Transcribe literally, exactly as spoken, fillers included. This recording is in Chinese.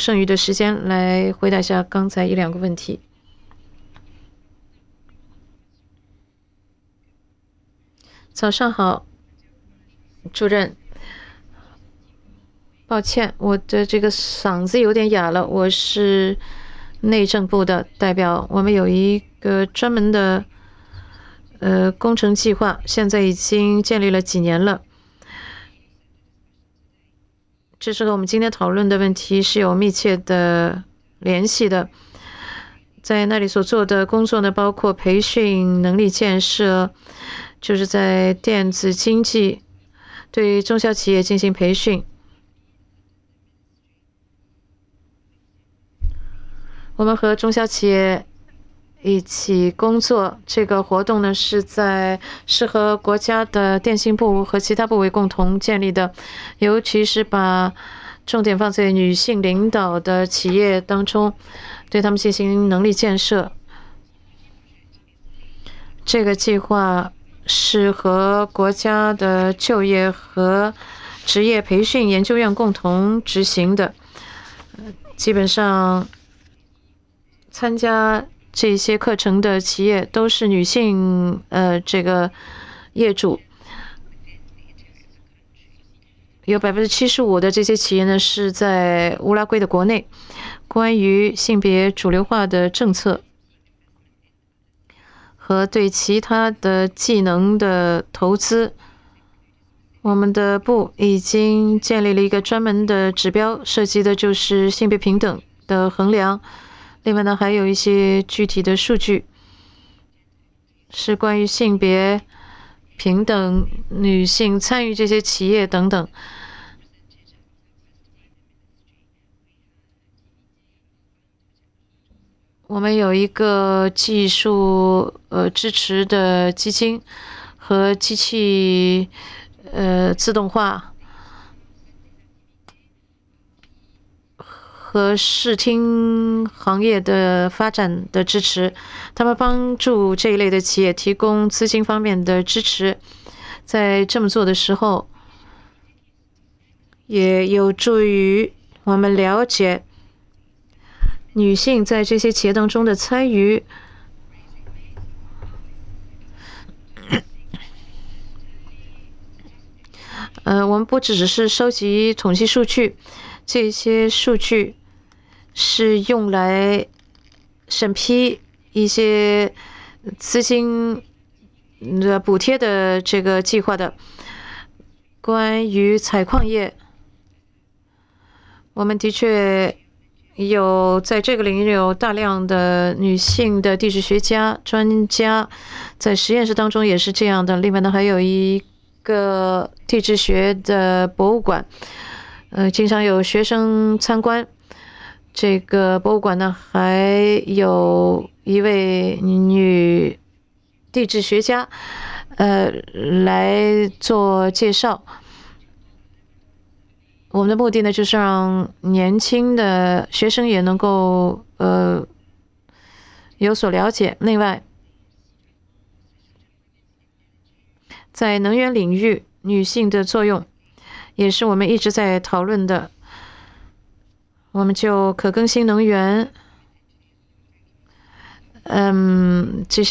剩余的时间来回答一下刚才一两个问题。早上好，主任。抱歉，我的这个嗓子有点哑了。我是内政部的代表，我们有一个专门的呃工程计划，现在已经建立了几年了。这是和我们今天讨论的问题是有密切的联系的。在那里所做的工作呢，包括培训、能力建设，就是在电子经济对中小企业进行培训。我们和中小企业一起工作，这个活动呢是在是和国家的电信部和其他部委共同建立的，尤其是把重点放在女性领导的企业当中，对他们进行能力建设。这个计划是和国家的就业和职业培训研究院共同执行的，基本上参加这些课程的企业都是女性呃这个业主，有百分之七十五的这些企业呢是在乌拉圭的国内。关于性别主流化的政策和对其他的技能的投资，我们的部已经建立了一个专门的指标，涉及的就是性别平等的衡量。另外呢，还有一些具体的数据是关于性别平等、女性参与这些企业等等。我们有一个技术呃支持的基金和机器呃自动化和视听行业的发展的支持，他们帮助这一类的企业提供资金方面的支持。在这么做的时候，也有助于我们了解女性在这些企业当中的参与。呃，我们不只是收集统计数据，这些数据是用来审批一些资金的补贴的这个计划的。关于采矿业，我们的确有在这个领域有大量的女性的地质学家、专家，在实验室当中也是这样的。另外呢，还有一个地质学的博物馆，呃，经常有学生参观。这个博物馆呢，还有一位女地质学家，呃，来做介绍。我们的目的呢，就是让年轻的学生也能够呃有所了解。另外，在能源领域，女性的作用也是我们一直在讨论的。我们就可更新能源，嗯，这些。